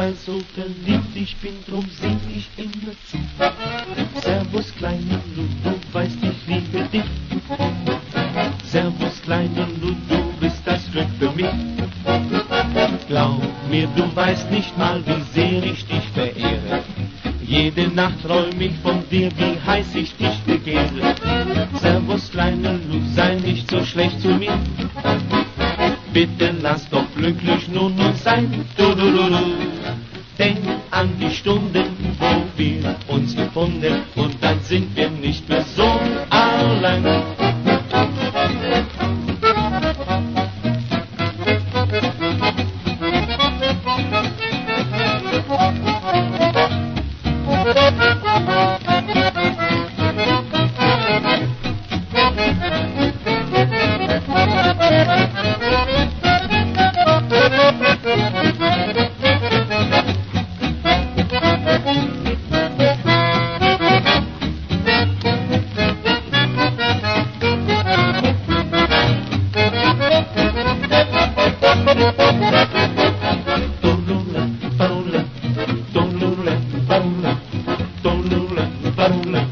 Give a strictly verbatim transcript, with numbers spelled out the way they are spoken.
weil so verliebt ich bin, drum sing ich immer zu. Servus kleine Lu, du weißt, ich liebe dich. Servus kleine Lu, du bist das Glück für mich. Glaub mir, du weißt nicht mal, wie sehr ich dich verehre. Jede Nacht träum ich von dir, wie heiß ich dich begehre. Servus kleine Lu, sei nicht so schlecht zu mir. Bitte lass doch glücklich nun uns sein. Du, du, du, du. Denk an die Stunden, wo wir uns gefunden, und dann sind wir nicht mehr so allein. Don't